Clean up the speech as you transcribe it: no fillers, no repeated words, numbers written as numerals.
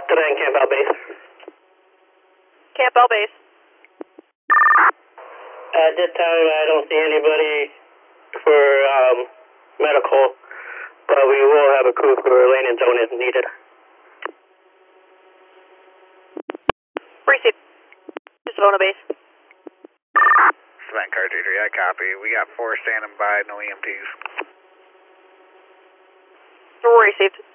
Today in Campbell Base. Campbell Base. At this time, I don't see anybody for medical, but we will have a crew for lane and zone if needed. Received. Savona Base. Cement car 23, I copy. We got 4 standing by, no EMTs. Received.